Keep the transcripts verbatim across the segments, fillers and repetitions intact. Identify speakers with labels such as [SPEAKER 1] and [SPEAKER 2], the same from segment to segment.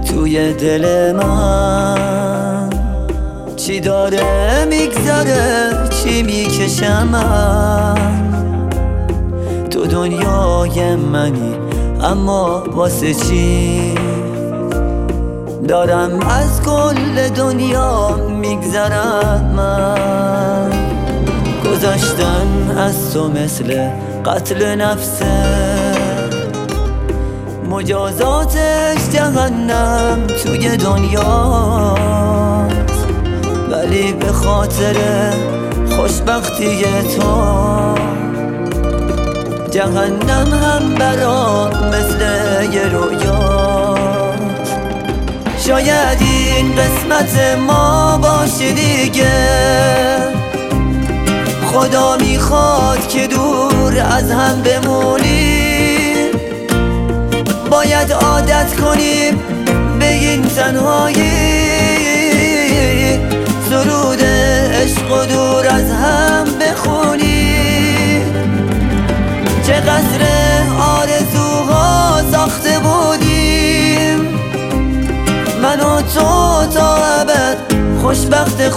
[SPEAKER 1] توی دل من چی داره میگذره، چی میکشم من. تو دنیای منی اما واسه چی دارم از کل دنیا میگذرم من. گذشتن از تو مثل قتل نفسه، مجازاتش جهنم توی دنیاست. ولی به خاطر خوشبختی تو جهنم هم برام مثل یه رویاست. شاید این قسمت ما باشه دیگه، خدا میخواد که دور از هم بمونیم. باید عادت کنیم به این تنهایی، سرود عشق و دور از هم بخونیم. چه قصر آرزوها ساخته بودیم، من و تو تا ابد خوشبخت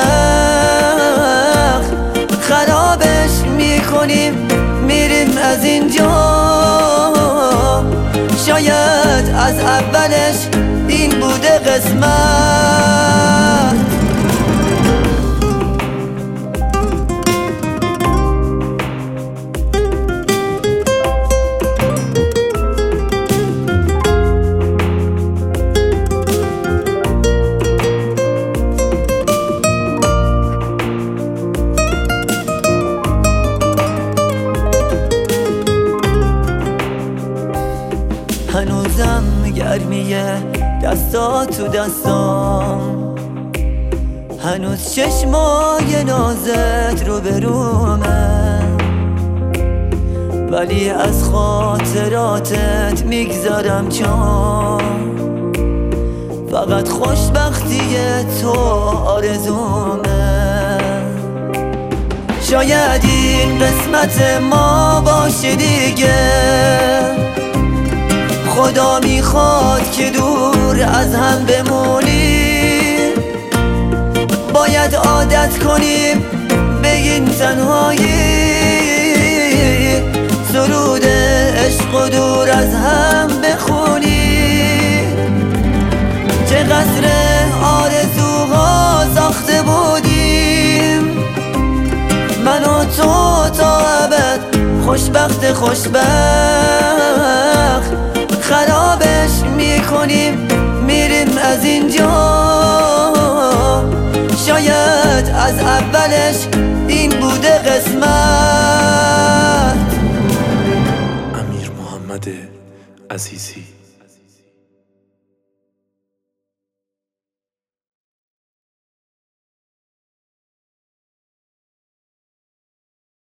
[SPEAKER 1] خوشبخت. خرابش میکنیم میریم از اینجا، شاید از اولش این بوده قسمت. هنوزم گرمیه دستا تو دستام، هنوز چشمای نازت رو برومه. ولی از خاطراتت میگذارم چون فقط خوشبختی تو آرزومه. شاید این قسمت ما باشه دیگه، خدا میخواد که دور از هم بمونیم. باید عادت کنیم به این تنهایی، سرود عشق و دور از هم بخونیم. چه قصر آرزوها ساخته بودیم، من و تو تا ابد خوشبخت خوشبخت. خرابش میکنیم میریم از اینجا، شاید از اولش این بوده قسمت.
[SPEAKER 2] امیر محمد عزیزی.